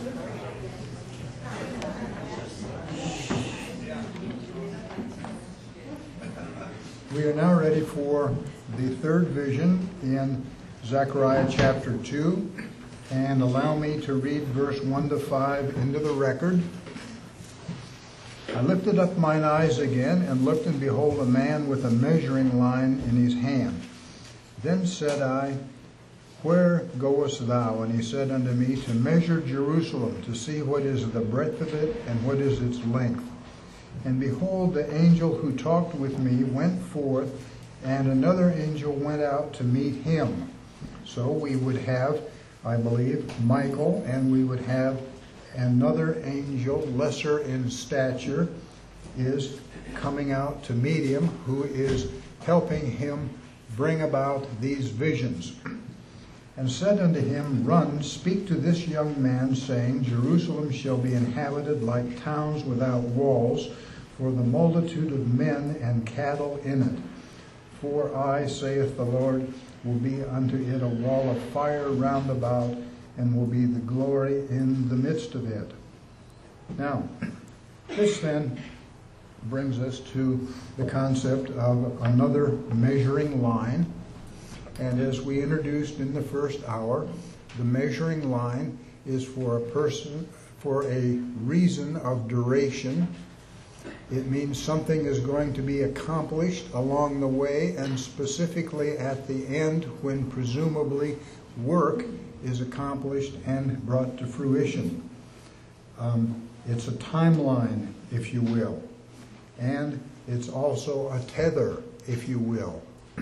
We are now ready for the third vision in Zechariah chapter 2, and allow me to read verse 1 to 5 into the record. I lifted up mine eyes again, and looked, and behold, a man with a measuring line in his hand. Then said I, Where goest thou? And he said unto me, To measure Jerusalem, to see what is the breadth of it, and what is its length. And behold, the angel who talked with me went forth, and another angel went out to meet him. So we would have, I believe, Michael, and we would have another angel, lesser in stature, is coming out to meet him, who is helping him bring about these visions. And said unto him, Run, speak to this young man, saying, Jerusalem shall be inhabited like towns without walls, for the multitude of men and cattle in it. For I, saith the Lord, will be unto it a wall of fire round about, and will be the glory in the midst of it. Now, this then brings us to the concept of another measuring line. And as we introduced in the first hour, the measuring line is for a person, for a reason of duration. It means something is going to be accomplished along the way, and specifically at the end, when presumably work is accomplished and brought to fruition. It's a timeline, if you will. And it's also a tether, if you will.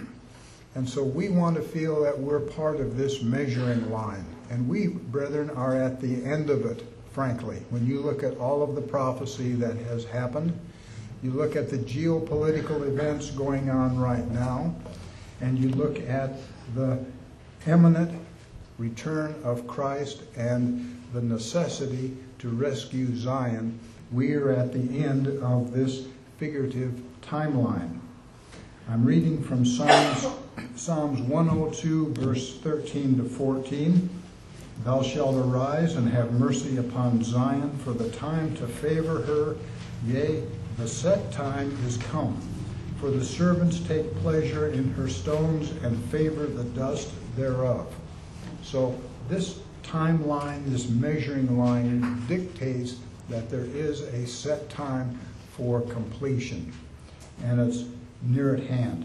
And so we want to feel that we're part of this measuring line. And we, brethren, are at the end of it, frankly. When you look at all of the prophecy that has happened, you look at the geopolitical events going on right now, and you look at the imminent return of Christ and the necessity to rescue Zion, we are at the end of this figurative timeline. I'm reading from Psalms 102, verse 13 to 14. Thou shalt arise and have mercy upon Zion, for the time to favor her, yea, the set time is come. For the servants take pleasure in her stones, and favor the dust thereof. So this timeline, this measuring line, dictates that there is a set time for completion, and it's near at hand.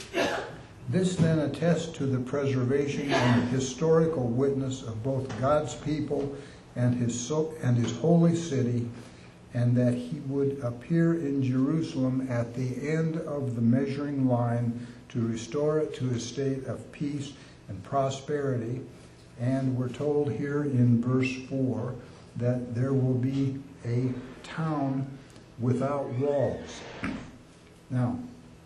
This then attests to the preservation and historical witness of both God's people and his holy city, and that he would appear in Jerusalem at the end of the measuring line to restore it to a state of peace and prosperity. And we're told here in verse 4 that there will be a town without walls. Now,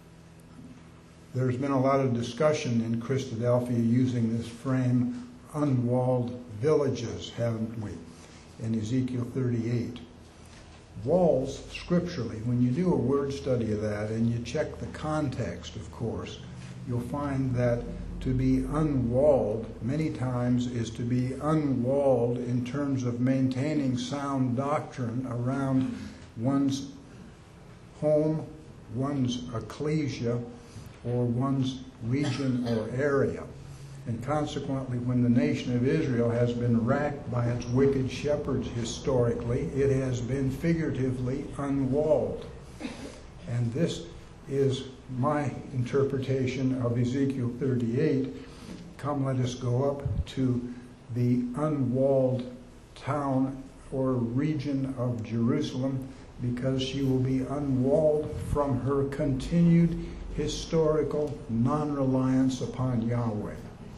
there's been a lot of discussion in Christadelphia using this frame, unwalled villages, haven't we, in Ezekiel 38. Walls, scripturally, when you do a word study of that and you check the context, of course, you'll find that to be unwalled many times is to be unwalled in terms of maintaining sound doctrine around one's home, one's ecclesia, or one's region or area. And consequently, when the nation of Israel has been racked by its wicked shepherds historically, it has been figuratively unwalled. And this is my interpretation of Ezekiel 38. Come, let us go up to the unwalled town or region of Jerusalem, because she will be unwalled from her continued historical non-reliance upon Yahweh.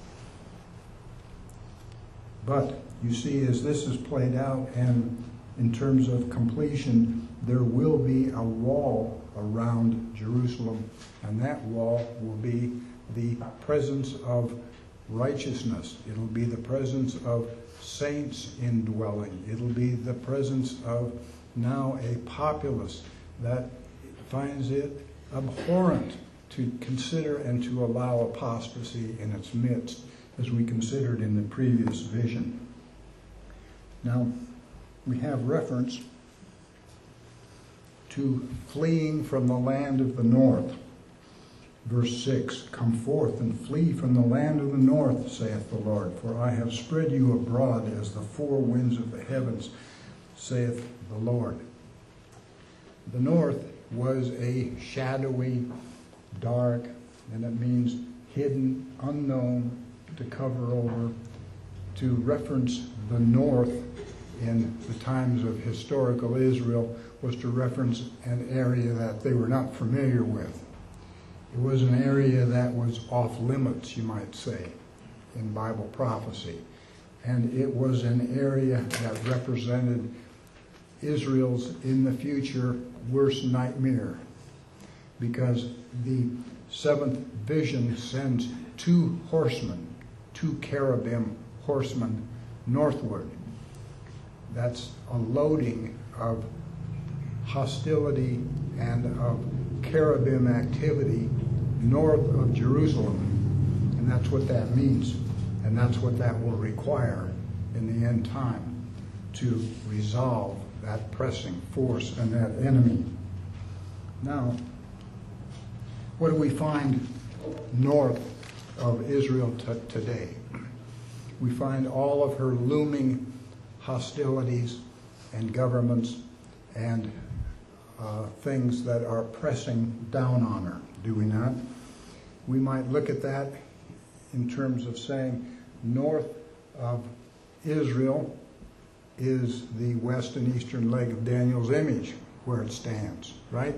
But you see, as this is played out, and in terms of completion, there will be a wall around Jerusalem, and that wall will be the presence of righteousness. It'll be the presence of saints indwelling. It'll be the presence of now a populace that finds it abhorrent to consider and to allow apostasy in its midst, as we considered in the previous vision. Now, we have reference to fleeing from the land of the north. Verse 6, come forth and flee from the land of the north, saith the Lord, for I have spread you abroad as the four winds of the heavens, saith the Lord. The north was a shadowy, dark, and it means hidden, unknown, to cover over. To reference the north in the times of historical Israel was to reference an area that they were not familiar with. It was an area that was off limits, you might say, in Bible prophecy. And it was an area that represented Israel's, in the future, worst nightmare. Because the seventh vision sends two horsemen, two cherubim horsemen northward. That's a loading of hostility and of cherubim activity north of Jerusalem. And that's what that means. And that's what that will require in the end time to resolve that pressing force and that enemy. Now, what do we find north of Israel today? We find all of her looming hostilities and governments and things that are pressing down on her, do we not? We might look at that in terms of saying north of Israel is the west and eastern leg of Daniel's image, where it stands, right?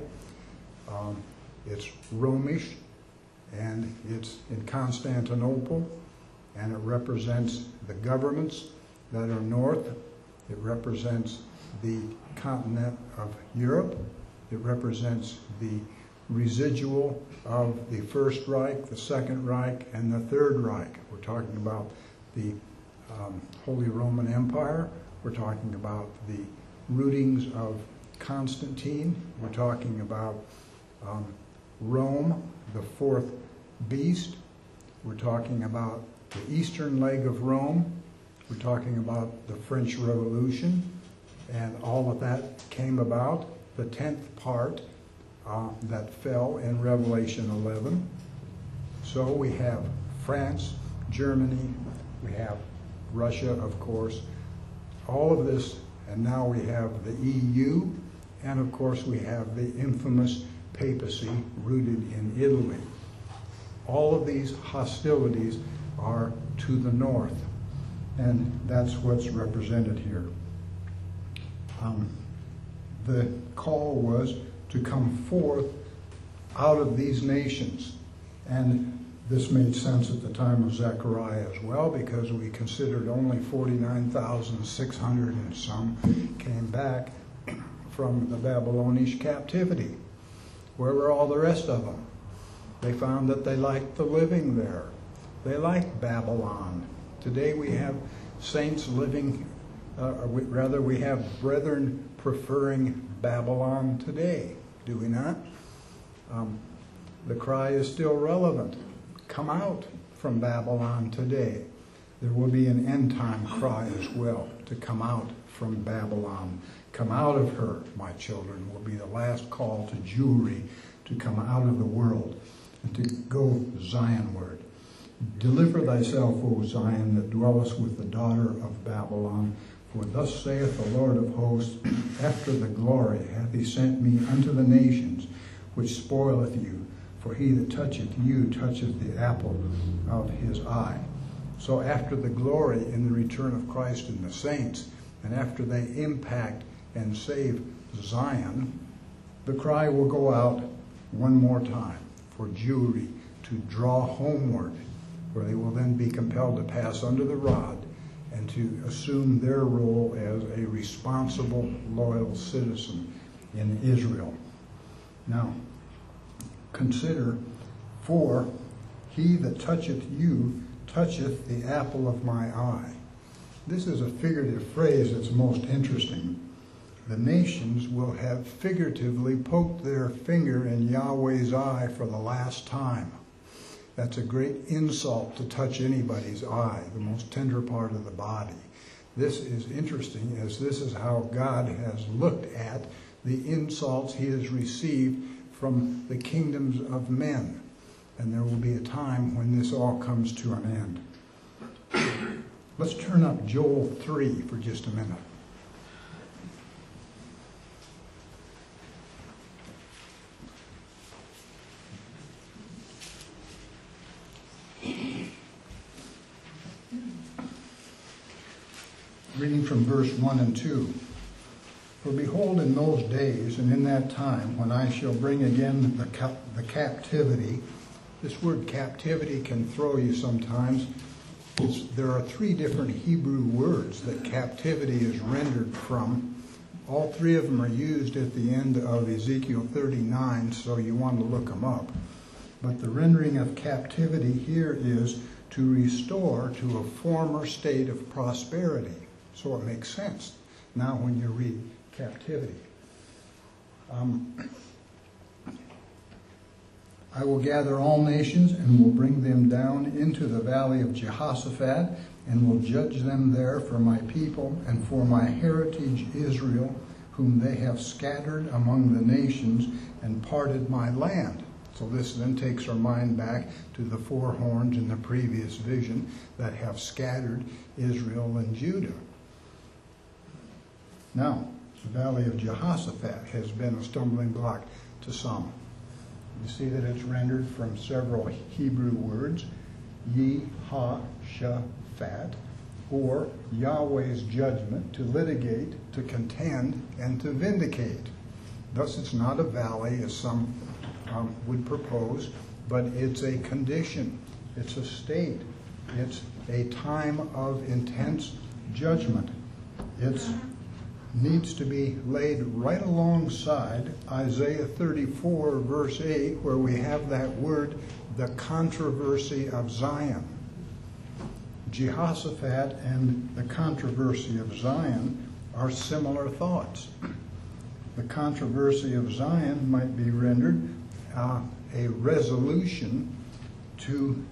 It's Romish, and it's in Constantinople, and it represents the governments that are north. It represents the continent of Europe. It represents the residual of the First Reich, the Second Reich, and the Third Reich. We're talking about the Holy Roman Empire. We're talking about the rootings of Constantine. We're talking about Rome, the fourth beast. We're talking about the eastern leg of Rome. We're talking about the French Revolution, and all of that came about. The 10th part that fell in Revelation 11. So we have France, Germany, we have Russia, of course, all of this, and now we have the EU, and of course we have the infamous papacy rooted in Italy. All of these hostilities are to the north, and that's what's represented here. The call was to come forth out of these nations, and this made sense at the time of Zechariah as well, because we considered only 49,600 and some came back from the Babylonish captivity. Where were all the rest of them? They found that they liked the living there. They liked Babylon. Today we have saints living, we have brethren preferring Babylon today, do we not? The cry is still relevant. Come out from Babylon today. There will be an end time cry as well, to come out from Babylon. Come out of her, my children, will be the last call to Jewry, to come out of the world and to go Zionward. Deliver thyself, O Zion, that dwellest with the daughter of Babylon. For thus saith the Lord of hosts, after the glory hath he sent me unto the nations, which spoileth you. For he that toucheth you toucheth the apple of his eye. So after the glory in the return of Christ and the saints, and after they impact and save Zion, the cry will go out one more time for Jewry to draw homeward, where they will then be compelled to pass under the rod and to assume their role as a responsible, loyal citizen in Israel. Now, consider, for he that toucheth you toucheth the apple of my eye. This is a figurative phrase that's most interesting. The nations will have figuratively poked their finger in Yahweh's eye for the last time. That's a great insult to touch anybody's eye, the most tender part of the body. This is interesting, as this is how God has looked at the insults he has received from the kingdoms of men. And there will be a time when this all comes to an end. Let's turn up Joel 3 for just a minute. Reading from verse 1 and 2. For behold, in those days and in that time, when I shall bring again the captivity. This word captivity can throw you sometimes. There are three different Hebrew words that captivity is rendered from. All three of them are used at the end of Ezekiel 39, so you want to look them up. But the rendering of captivity here is to restore to a former state of prosperity. So it makes sense now when you read captivity. I will gather all nations and will bring them down into the valley of Jehoshaphat and will judge them there for my people and for my heritage Israel, whom they have scattered among the nations and parted my land. So this then takes our mind back to the four horns in the previous vision that have scattered Israel and Judah. Now, the valley of Jehoshaphat has been a stumbling block to some. You see that it's rendered from several Hebrew words, Yeh-ha-shaphat, or Yahweh's judgment, to litigate, to contend, and to vindicate. Thus it's not a valley as some would propose, but it's a condition, it's a state, it's a time of intense judgment. It needs to be laid right alongside Isaiah 34 verse 8, where we have that word, the controversy of Zion. Jehoshaphat and the controversy of Zion are similar thoughts. The controversy of Zion might be rendered a resolution to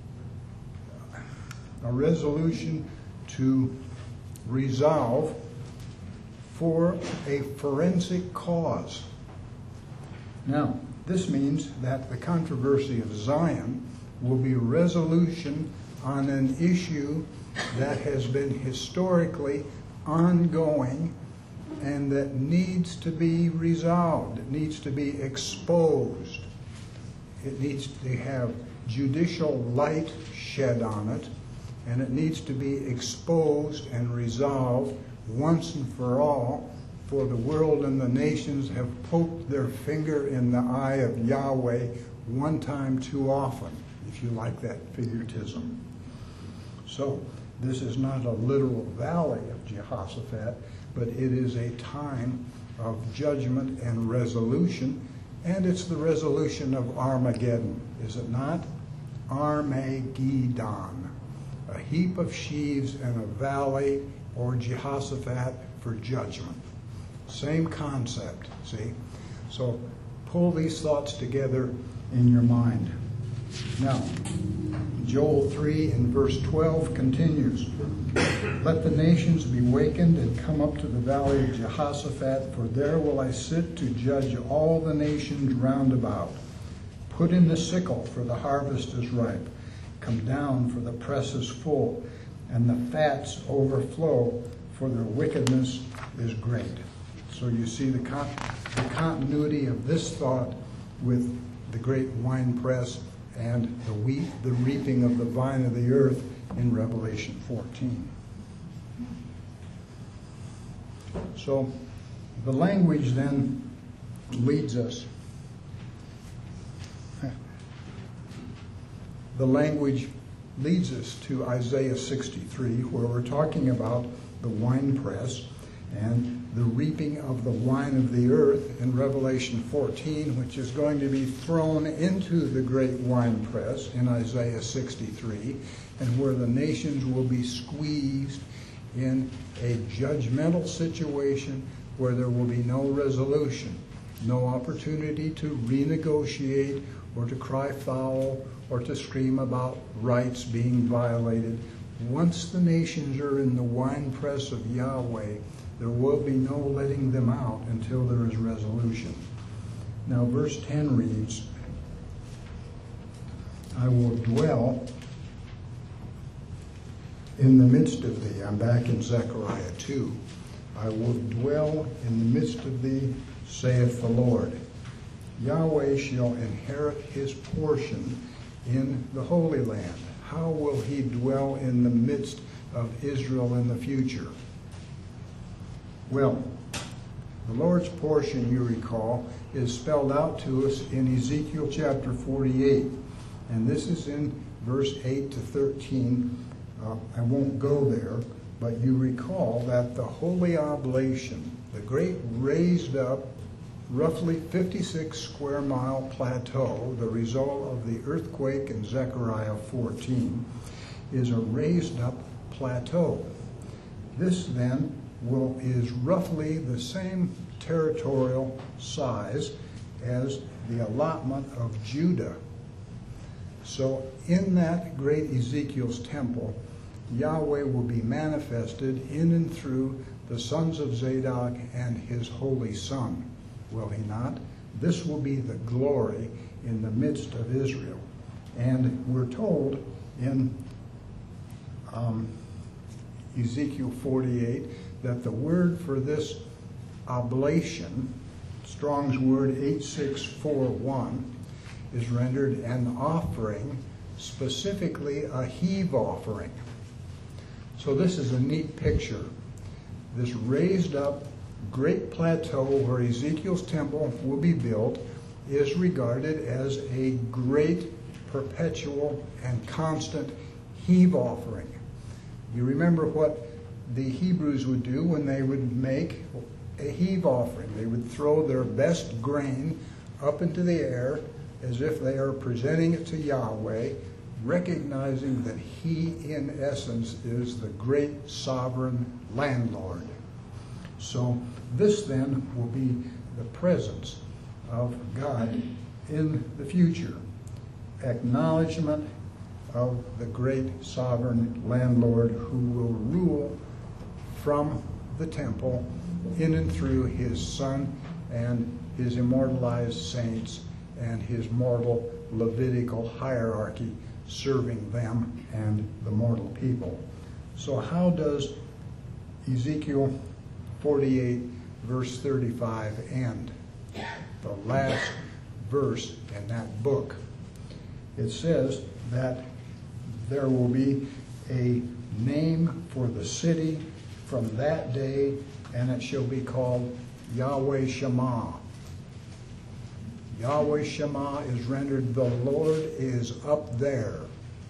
resolve for a forensic cause. Now, this means that the controversy of Zion will be resolution on an issue that has been historically ongoing and that needs to be resolved. It needs to be exposed. It needs to have judicial light shed on it, and it needs to be exposed and resolved once and for all, for the world and the nations have poked their finger in the eye of Yahweh one time too often, if you like that figuratism. So, this is not a literal valley of Jehoshaphat, but it is a time of judgment and resolution, and it's the resolution of Armageddon, is it not? Armageddon, a heap of sheaves and a valley, or Jehoshaphat for judgment. Same concept, see? So pull these thoughts together in your mind. Now, Joel 3 in verse 12 continues. Let the nations be wakened and come up to the valley of Jehoshaphat, for there will I sit to judge all the nations round about. Put in the sickle, for the harvest is ripe. Come down, for the press is full, and the fats overflow, for their wickedness is great. So you see the continuity of this thought with the great winepress and the reaping of the vine of the earth in Revelation 14. So the language then leads us. The language leads us to Isaiah 63, where we're talking about the winepress and the reaping of the wine of the earth in Revelation 14, which is going to be thrown into the great winepress in Isaiah 63, and where the nations will be squeezed in a judgmental situation where there will be no resolution, no opportunity to renegotiate or to cry foul or to scream about rights being violated. once the nations are in the winepress of Yahweh, there will be no letting them out until there is resolution. Now verse 10 reads, I will dwell in the midst of thee. I'm back in Zechariah 2. I will dwell in the midst of thee, saith the Lord. Yahweh shall inherit his portion in the Holy Land. How will he dwell in the midst of Israel in the future? Well, the Lord's portion, you recall, is spelled out to us in Ezekiel chapter 48. And this is in verse 8 to 13. I won't go there, but you recall that the holy oblation, the great raised up, roughly 56 square mile plateau, the result of the earthquake in Zechariah 14, is a raised up plateau. This then is roughly the same territorial size as the allotment of Judah. So in that great Ezekiel's temple, Yahweh will be manifested in and through the sons of Zadok and his holy son. Will he not? This will be the glory in the midst of Israel. And we're told in Ezekiel 48 that the word for this oblation, Strong's word 8641, is rendered an offering, specifically a heave offering. So this is a neat picture. This raised up great plateau where Ezekiel's temple will be built is regarded as a great, perpetual, and constant heave offering. You remember what the Hebrews would do when they would make a heave offering. They would throw their best grain up into the air as if they are presenting it to Yahweh, recognizing that he, in essence, is the great sovereign landlord. So this then will be the presence of God in the future. Acknowledgement of the great sovereign landlord who will rule from the temple in and through his Son and his immortalized saints and his mortal Levitical hierarchy serving them and the mortal people. So how does Ezekiel 48 verse 35 end? The last verse in that book. It says that there will be a name for the city from that day, and it shall be called Yahweh Shammah. Yahweh Shammah is rendered, the Lord is up there.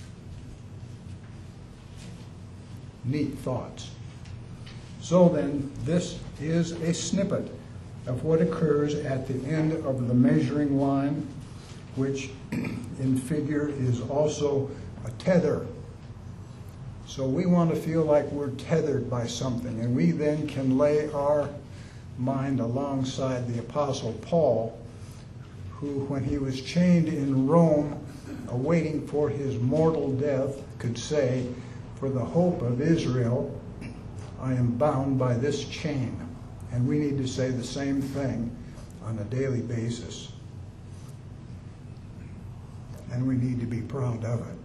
Neat thoughts. So then, this is a snippet of what occurs at the end of the measuring line, which in figure is also a tether. So we want to feel like we're tethered by something, and we then can lay our mind alongside the Apostle Paul, who, when he was chained in Rome, awaiting for his mortal death, could say, "For the hope of Israel, I am bound by this chain." And we need to say the same thing on a daily basis. And we need to be proud of it.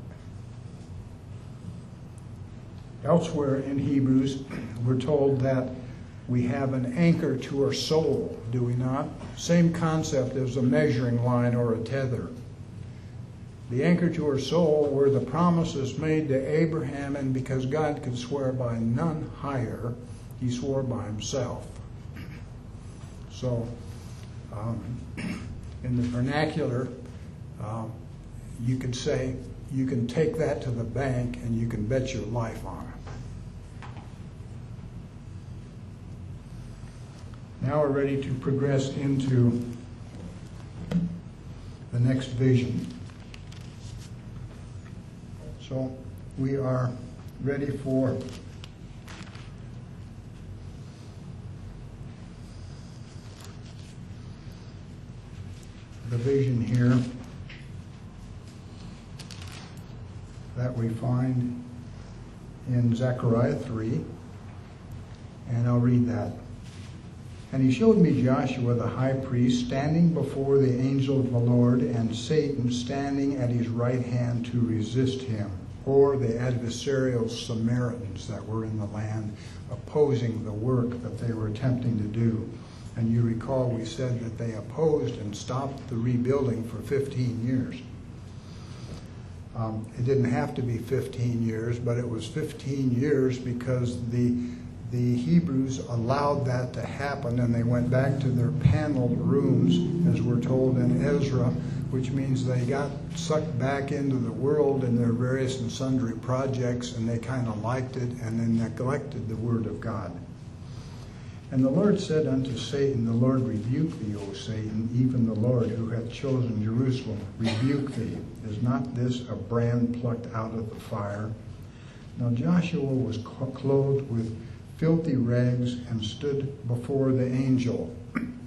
Elsewhere in Hebrews, we're told that we have an anchor to our soul, do we not? Same concept as a measuring line or a tether. The anchor to our soul were the promises made to Abraham, and because God could swear by none higher, he swore by himself. So, in the vernacular, you could say, you can take that to the bank and you can bet your life on it. Now we're ready to progress into the next vision. So we are ready for the vision here that we find in Zechariah 3, and I'll read that. And he showed me Joshua the high priest standing before the angel of the Lord, and Satan standing at his right hand to resist him, or the adversarial Samaritans that were in the land opposing the work that they were attempting to do. And you recall we said that they opposed and stopped the rebuilding for 15 years. It didn't have to be 15 years, but it was 15 years because the Hebrews allowed that to happen, and they went back to their paneled rooms, as we're told in Ezra, which means they got sucked back into the world in their various and sundry projects, and they kind of liked it, and then neglected the Word of God. And the Lord said unto Satan, the Lord rebuke thee, O Satan, even the Lord who hath chosen Jerusalem, rebuke thee. Is not this a brand plucked out of the fire? Now Joshua was clothed with filthy rags and stood before the angel.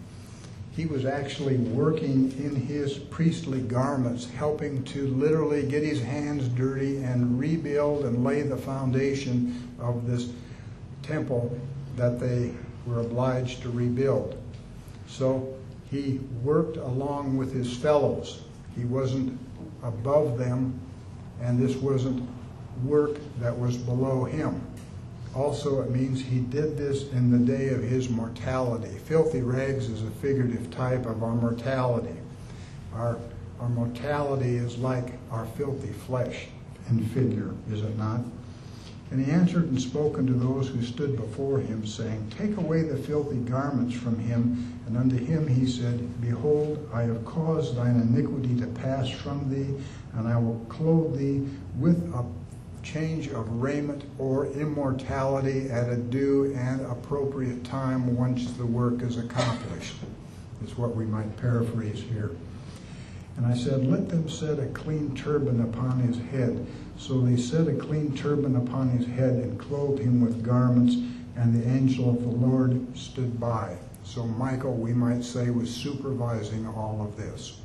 He was actually working in his priestly garments, helping to literally get his hands dirty and rebuild and lay the foundation of this temple that they were obliged to rebuild. So he worked along with his fellows. He wasn't above them, and this wasn't work that was below him. Also, it means he did this in the day of his mortality. Filthy rags is a figurative type of our mortality. Our mortality is like our filthy flesh in figure, is it not? And he answered and spoke unto those who stood before him, saying, Take away the filthy garments from him. And unto him he said, Behold, I have caused thine iniquity to pass from thee, and I will clothe thee with a change of raiment or immortality at a due and appropriate time once the work is accomplished. Is what we might paraphrase here. And I said, Let them set a clean turban upon his head. So they set a clean turban upon his head and clothed him with garments, and the angel of the Lord stood by. So Michael, we might say, was supervising all of this.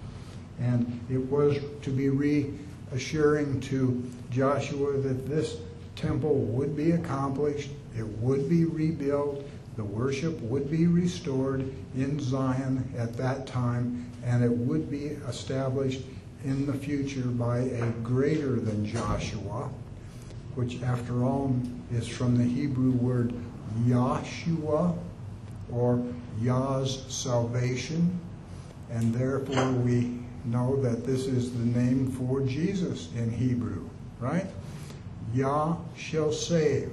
And it was to be reassuring to Joshua that this temple would be accomplished, it would be rebuilt, the worship would be restored in Zion at that time, and it would be established in the future by a greater than Joshua, which after all is from the Hebrew word Yahshua, or Yah's salvation, and therefore we know that this is the name for Jesus in Hebrew, right? Yah shall save.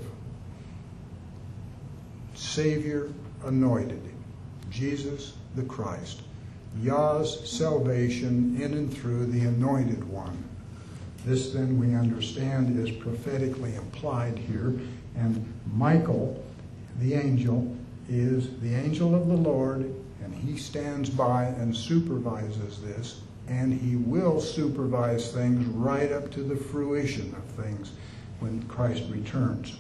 Savior anointed. Jesus the Christ. Yah's salvation in and through the anointed one. This then we understand is prophetically implied here, and Michael, the angel, is the angel of the Lord, and he stands by and supervises this, and he will supervise things right up to the fruition of things when Christ returns.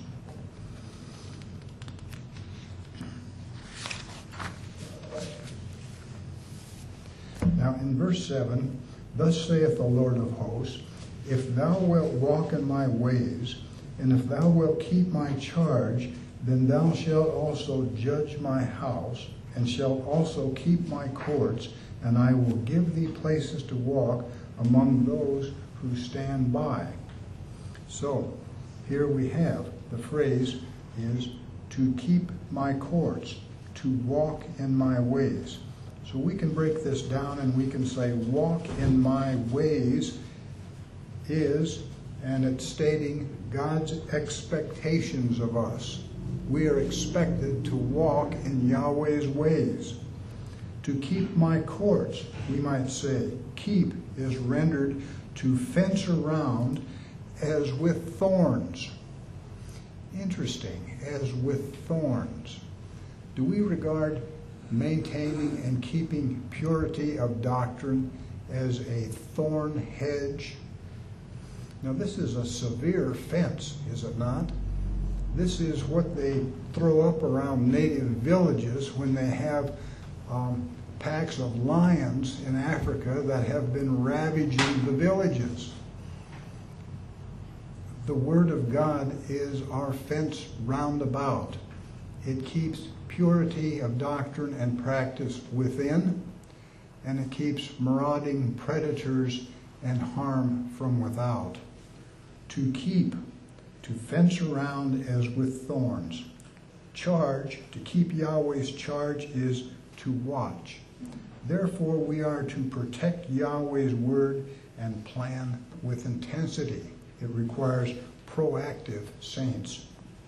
Now in verse 7, Thus saith the Lord of hosts, If thou wilt walk in my ways, and if thou wilt keep my charge, then thou shalt also judge my house, and shalt also keep my courts, and I will give thee places to walk among those who stand by. So, here we have the phrase is to keep my courts, to walk in my ways. So we can break this down and we can say walk in my ways is, and it's stating God's expectations of us. We are expected to walk in Yahweh's ways. To keep my courts, we might say. Keep is rendered to fence around as with thorns. Interesting, as with thorns. Do we regard maintaining and keeping purity of doctrine as a thorn hedge? Now this is a severe fence, is it not? This is what they throw up around native villages when they have packs of lions in Africa that have been ravaging the villages. the Word of God is our fence round about. It keeps purity of doctrine and practice within, and it keeps marauding predators and harm from without. To keep, to fence around as with thorns. Charge, to keep Yahweh's charge is to watch. Therefore we are to protect Yahweh's word and plan with intensity. It requires proactive saints.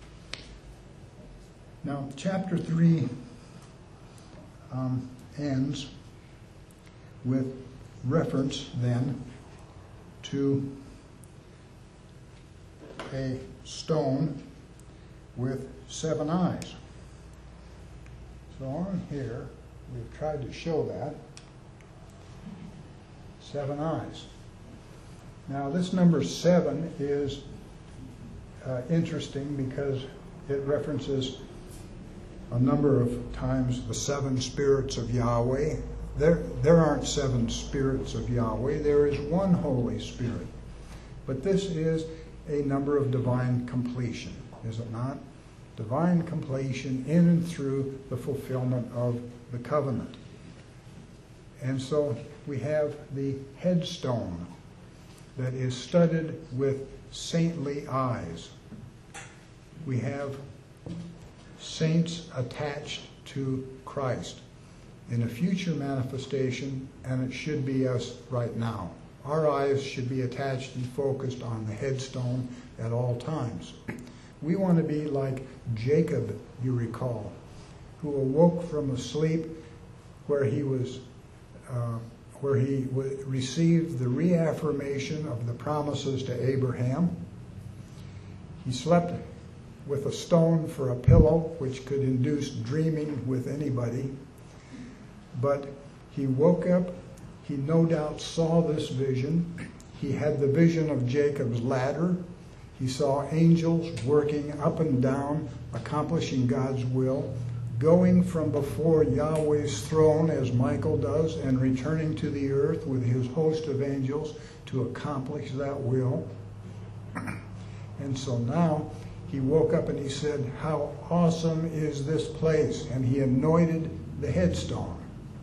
Now, chapter 3 ends with reference then to a stone with 7 eyes. So on here, we've tried to show that. 7 eyes. Now this number 7 is interesting because it references a number of times the 7 spirits of Yahweh. There aren't 7 spirits of Yahweh. There is one Holy Spirit. But this is a number of divine completion, is it not? Divine completion in and through the fulfillment of the covenant. And so we have the headstone that is studded with saintly eyes. We have saints attached to Christ in a future manifestation, and it should be us right now. Our eyes should be attached and focused on the headstone at all times. We want to be like Jacob, you recall, who awoke from a sleep where he received the reaffirmation of the promises to Abraham. He slept with a stone for a pillow, which could induce dreaming with anybody. But he woke up, he no doubt saw this vision. He had the vision of Jacob's ladder. He saw angels working up and down, accomplishing God's will, going from before Yahweh's throne as Michael does, and returning to the earth with his host of angels to accomplish that will. And so now he woke up and he said, "How awesome is this place?" And he anointed the headstone.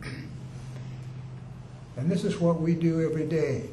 And this is what we do every day.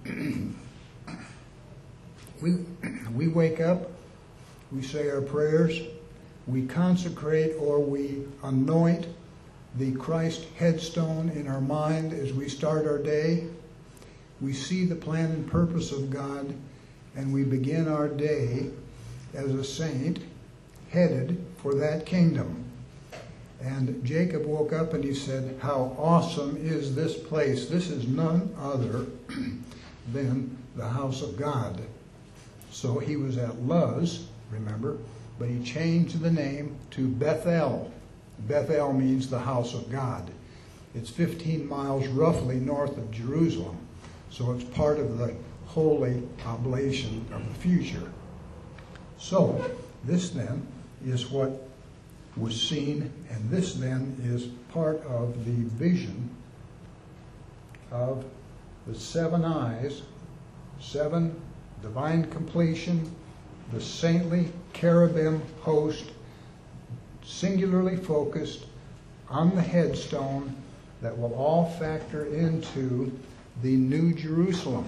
We wake up, we say our prayers, we consecrate or we anoint the Christ headstone in our mind as we start our day. We see the plan and purpose of God, and we begin our day as a saint headed for that kingdom. And Jacob woke up and he said, "How awesome is this place?" This is none other than the house of God. So he was at Luz, remember, but he changed the name to Bethel. Bethel means the house of God. It's 15 miles roughly north of Jerusalem, so it's part of the holy oblation of the future. So this then is what was seen, and this then is part of the vision of the 7 eyes, 7 divine completion, the saintly cherubim host, singularly focused on the headstone that will all factor into the New Jerusalem.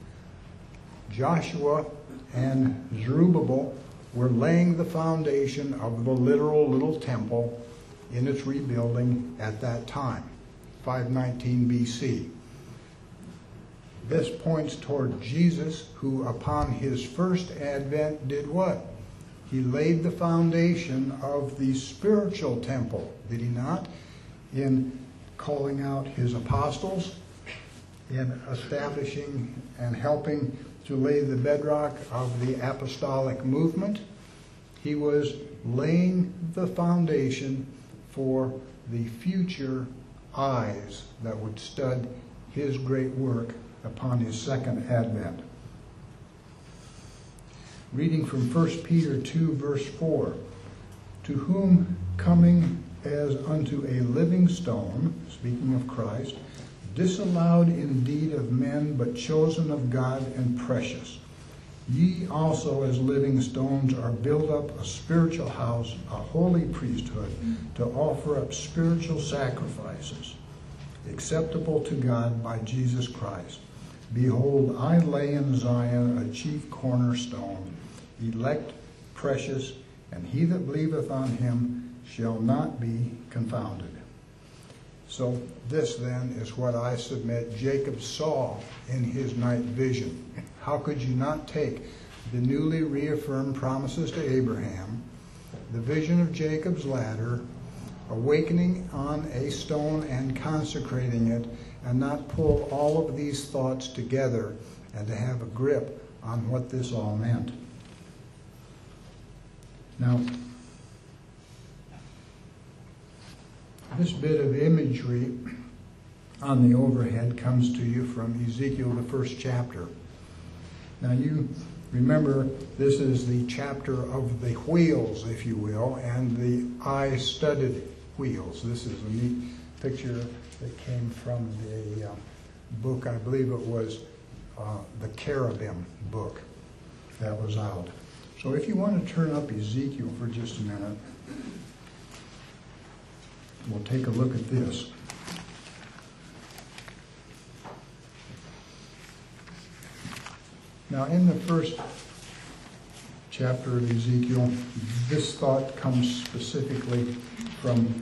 Joshua and Zerubbabel were laying the foundation of the literal little temple in its rebuilding at that time, 519 BC. This points toward Jesus, who upon his first advent did what? He laid the foundation of the spiritual temple, did he not? In calling out his apostles, in establishing and helping to lay the bedrock of the apostolic movement. He was laying the foundation for the future eyes that would stud his great work upon his second advent. Reading from 1 Peter 2, verse 4, "To whom coming as unto a living stone," speaking of Christ, "disallowed indeed of men, but chosen of God and precious. Ye also as living stones are built up a spiritual house, a holy priesthood, to offer up spiritual sacrifices, acceptable to God by Jesus Christ. Behold, I lay in Zion a chief cornerstone, elect, precious, and he that believeth on him shall not be confounded. So this then is what I submit Jacob saw in his night vision. How could you not take the newly reaffirmed promises to Abraham, the vision of Jacob's ladder, awakening on a stone and consecrating it, and not pull all of these thoughts together and to have a grip on what this all meant? Now, this bit of imagery on the overhead comes to you from Ezekiel, the first chapter. Now you remember this is the chapter of the wheels, if you will, and the eye-studded wheels. This is a neat picture that came from the book, I believe it was the Cherubim book that was out. So if you want to turn up Ezekiel for just a minute, we'll take a look at this. Now, in the first chapter of Ezekiel, this thought comes specifically from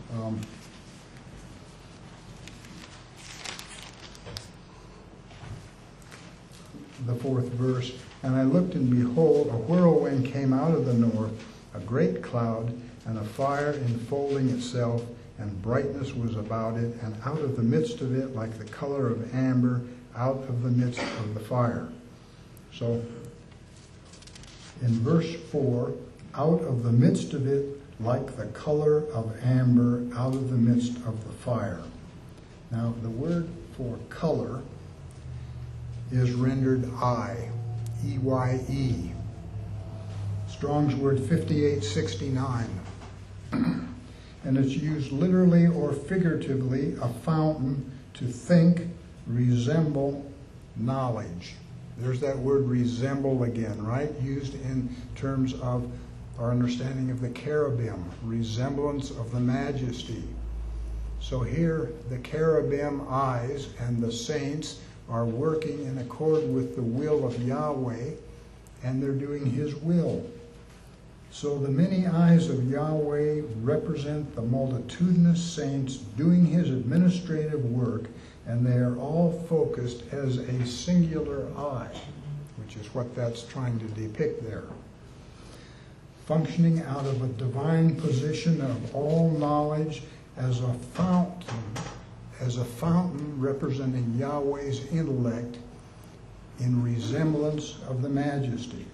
the fourth verse. And I looked, and behold, a whirlwind came out of the north, a great cloud, and a fire enfolding itself, and brightness was about it, and out of the midst of it, like the color of amber, out of the midst of the fire. So, in verse 4, out of the midst of it, like the color of amber, out of the midst of the fire. Now, the word for color is rendered eye, E-Y-E. Strong's word 5869. And it's used literally or figuratively, a fountain, to think, resemble, knowledge. There's that word resemble again, right? Used in terms of our understanding of the cherubim, resemblance of the majesty. So here, the cherubim eyes and the saints are working in accord with the will of Yahweh, and they're doing his will. So the many eyes of Yahweh represent the multitudinous saints doing his administrative work, and they are all focused as a singular eye, which is what that's trying to depict there. Functioning out of a divine position of all knowledge as a fountain representing Yahweh's intellect in resemblance of the majesty.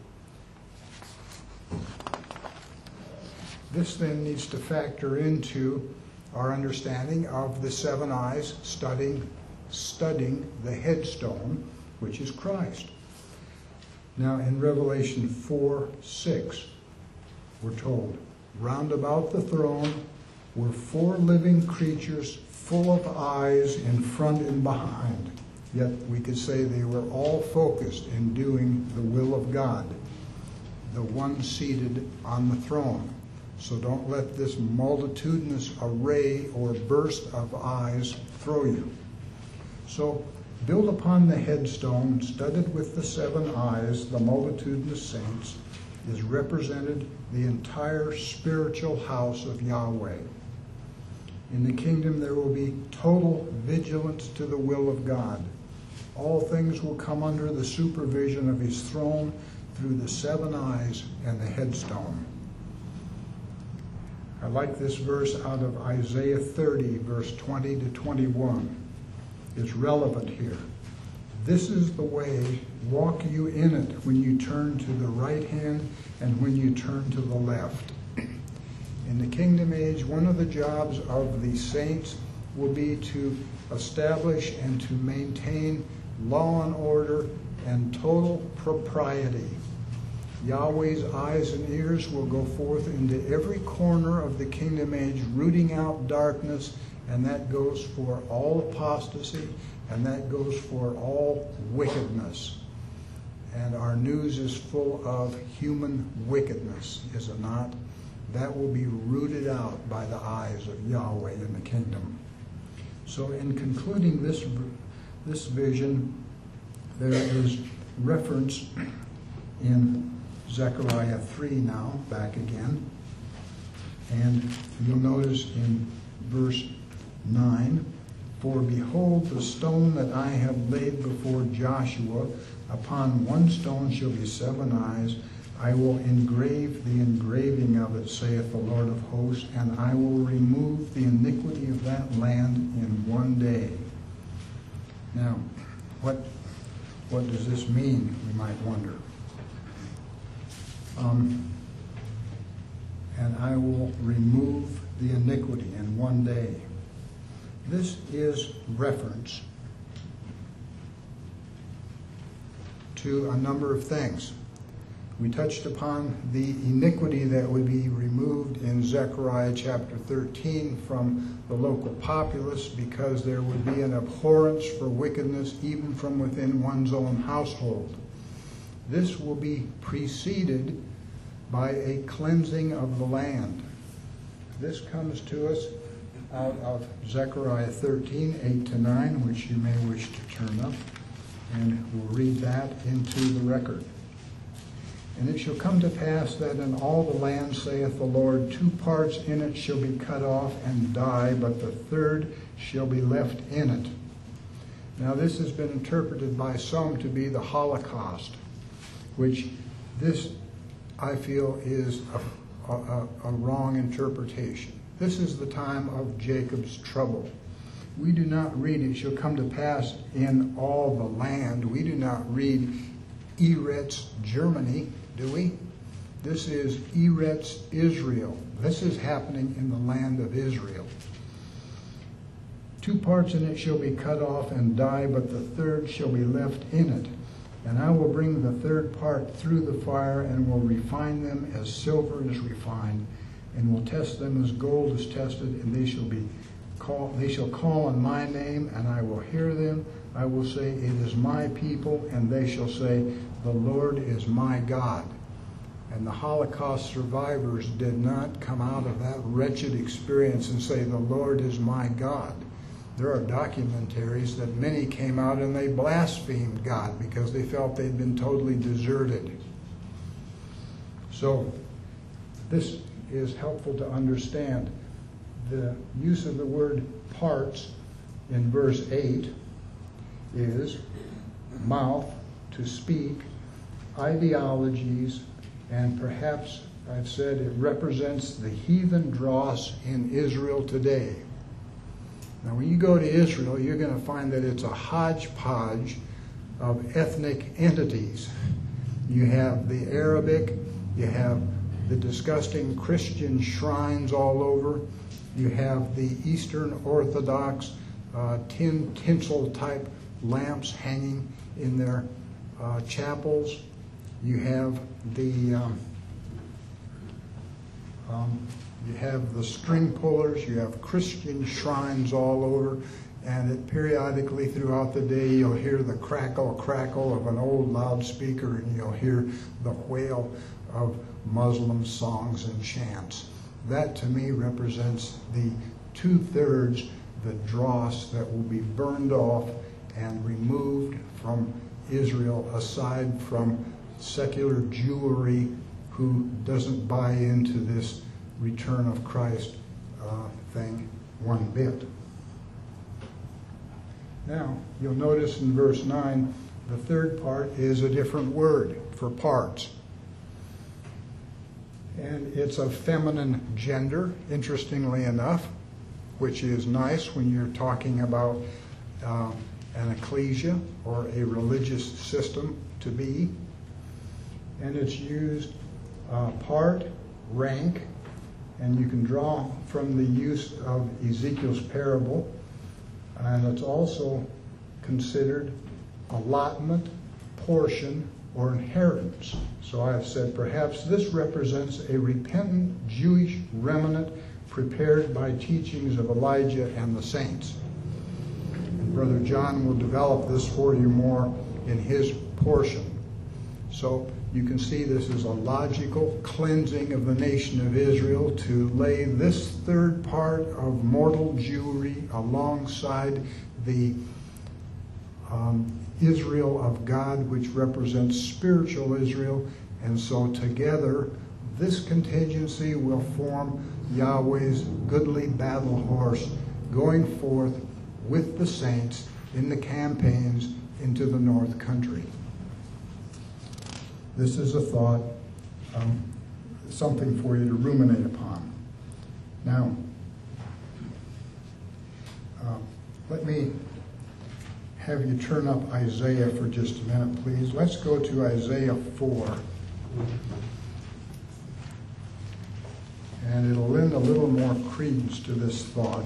This then needs to factor into our understanding of the seven eyes studying the headstone, which is Christ. Now in Revelation 4:6, we're told, round about the throne were four living creatures full of eyes in front and behind. Yet we could say they were all focused in doing the will of God, the one seated on the throne. So don't let this multitudinous array or burst of eyes throw you. So built upon the headstone, studded with the seven eyes, the multitudinous saints, is represented the entire spiritual house of Yahweh. In the kingdom there will be total vigilance to the will of God. All things will come under the supervision of his throne through the seven eyes and the headstone. I like this verse out of Isaiah 30, verse 20 to 21. It's relevant here. This is the way, walk you in it when you turn to the right hand and when you turn to the left. In the kingdom age, one of the jobs of the saints will be to establish and to maintain law and order and total propriety. Yahweh's eyes and ears will go forth into every corner of the kingdom age, rooting out darkness, and that goes for all apostasy, and that goes for all wickedness. And our news is full of human wickedness, is it not? That will be rooted out by the eyes of Yahweh in the kingdom. So in concluding this vision, there is reference in Zechariah 3 now, back again. And you'll notice in verse 9, "For behold, the stone that I have laid before Joshua, upon one stone shall be 7 eyes. I will engrave the engraving of it, saith the Lord of hosts, and I will remove the iniquity of that land in one day." Now, what does this mean, we might wonder. And I will remove the iniquity in one day. This is reference to a number of things. We touched upon the iniquity that would be removed in Zechariah chapter 13 from the local populace, because there would be an abhorrence for wickedness even from within one's own household. This will be preceded by a cleansing of the land. This comes to us out of Zechariah 13, 8-9, which you may wish to turn up, and we'll read that into the record. "And it shall come to pass that in all the land, saith the Lord, 2 parts in it shall be cut off and die, but the third shall be left in it." Now this has been interpreted by some to be the Holocaust, which this, I feel, is a wrong interpretation. This is the time of Jacob's trouble. We do not read, "It shall come to pass in all the land." We do not read Eretz Germany, do we? This is Eretz Israel. This is happening in the land of Israel. 2 parts in it shall be cut off and die, but the third shall be left in it. And I will bring the third part through the fire, and will refine them as silver is refined, and will test them as gold is tested, and they shall call on my name, and I will hear them. I will say, it is my people, and they shall say, the Lord is my God. And the Holocaust survivors did not come out of that wretched experience and say, the Lord is my God. There are documentaries that many came out and they blasphemed God because they felt they'd been totally deserted. So this is helpful to understand. The use of the word parts in verse 8 is mouth, to speak, ideologies, and perhaps I've said it represents the heathen dross in Israel today. Now when you go to Israel, you're going to find that it's a hodgepodge of ethnic entities. You have the Arabic, you have the disgusting Christian shrines all over, you have the Eastern Orthodox tinsel type lamps hanging in their chapels. You have the string pullers. You have Christian shrines all over, and periodically throughout the day you'll hear the crackle of an old loudspeaker, and you'll hear the wail of Muslim songs and chants. That to me represents the 2/3, the dross that will be burned off and removed from Israel, aside from secular Jewry who doesn't buy into this return of Christ thing one bit. Now, you'll notice in verse 9, the third part is a different word for parts. And it's of feminine gender, interestingly enough, which is nice when you're talking about an ecclesia or a religious system to be. And it's used part, rank, and you can draw from the use of Ezekiel's parable. And it's also considered allotment, portion, or inheritance. So I have said perhaps this represents a repentant Jewish remnant prepared by teachings of Elijah and the saints. And Brother John will develop this for you more in his portion. So you can see this is a logical cleansing of the nation of Israel to lay this third part of mortal Jewry alongside the Israel of God, which represents spiritual Israel. And so together, this contingency will form Yahweh's goodly battle horse going forth with the saints in the campaigns into the north country. This is a thought, something for you to ruminate upon. Now, let me have you turn up Isaiah for just a minute, please. Let's go to Isaiah 4. And it'll lend a little more credence to this thought.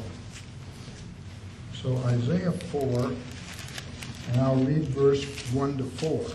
So Isaiah 4, and I'll read verse 1 to 4.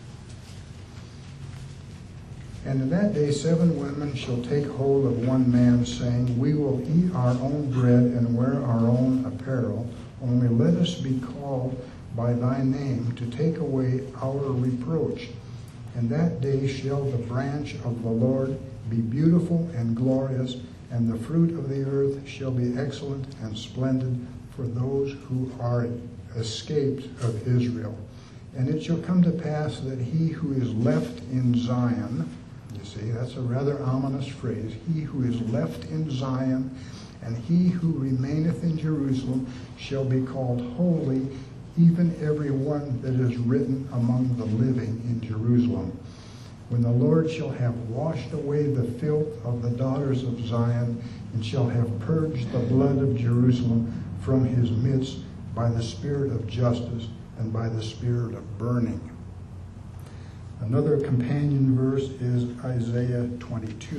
And in that day 7 women shall take hold of one man, saying, We will eat our own bread and wear our own apparel, only let us be called by thy name to take away our reproach. And that day shall the branch of the Lord be beautiful and glorious, and the fruit of the earth shall be excellent and splendid for those who are escaped of Israel. And it shall come to pass that he who is left in Zion, you see, that's a rather ominous phrase, he who is left in Zion, and he who remaineth in Jerusalem shall be called holy, even every one that is written among the living in Jerusalem. When the Lord shall have washed away the filth of the daughters of Zion, and shall have purged the blood of Jerusalem from his midst by the spirit of justice and by the spirit of burning. Another companion verse is Isaiah 22.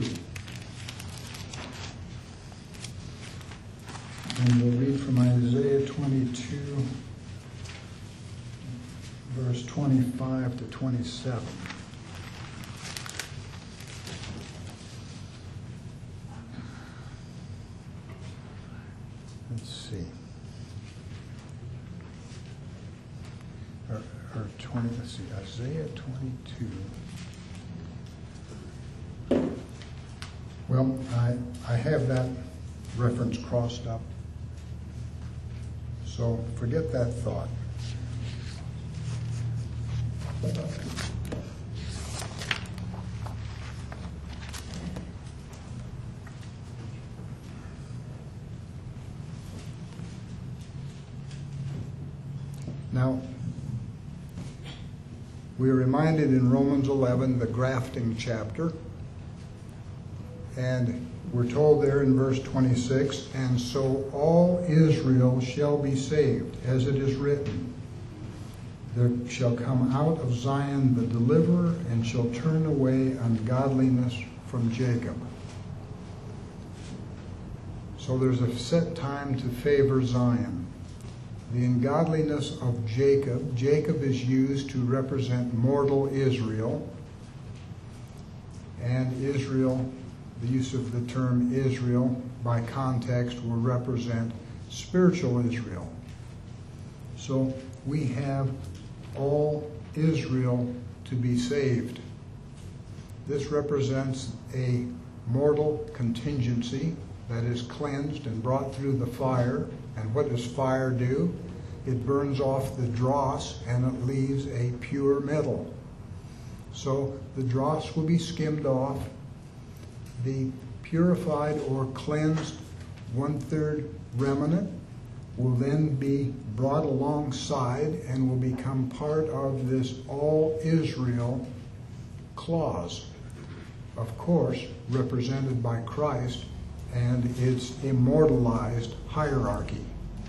And we'll read from Isaiah 22, verse 25 to 27. Let's see. Let's see, Isaiah 22. Well, I have that reference crossed up. So forget that thought. Now, we're reminded in Romans 11, the grafting chapter, and we're told there in verse 26, and so all Israel shall be saved, as it is written, there shall come out of Zion the deliverer, and shall turn away ungodliness from Jacob. So there's a set time to favor Zion. The ungodliness of Jacob. Jacob is used to represent mortal Israel. And Israel, the use of the term Israel by context will represent spiritual Israel. So we have all Israel to be saved. This represents a mortal contingency that is cleansed and brought through the fire. And what does fire do? It burns off the dross and it leaves a pure metal. So the dross will be skimmed off. The purified or cleansed 1/3 remnant will then be brought alongside and will become part of this all Israel clause, of course represented by Christ and its immortalized hierarchy.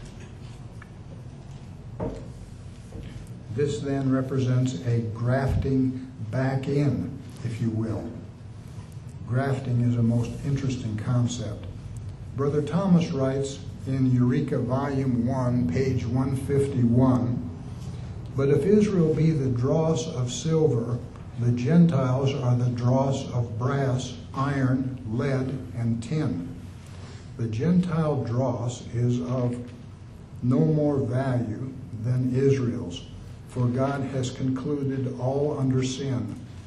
This then represents a grafting back in, if you will. Grafting is a most interesting concept. Brother Thomas writes in Eureka Volume 1, page 151, but if Israel be the dross of silver, the Gentiles are the dross of brass, iron, lead, and tin. The Gentile dross is of no more value than Israel's, for God has concluded all under sin,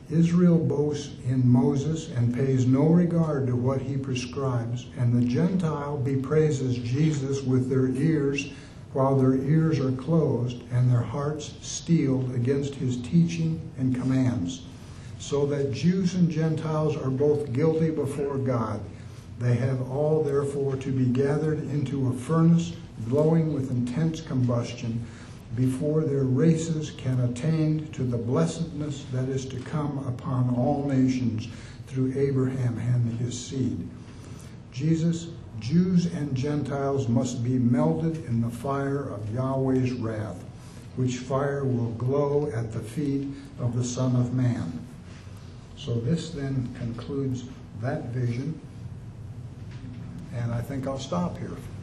Israel boasts in Moses and pays no regard to what he prescribes, and the Gentile bepraises Jesus with their ears, while their ears are closed and their hearts steeled against his teaching and commands, so that Jews and Gentiles are both guilty before God. They have all therefore to be gathered into a furnace glowing with intense combustion, before their races can attain to the blessedness that is to come upon all nations through Abraham and his seed. Jesus, Jews and Gentiles must be melted in the fire of Yahweh's wrath, which fire will glow at the feet of the Son of Man. So this then concludes that vision, and I think I'll stop here.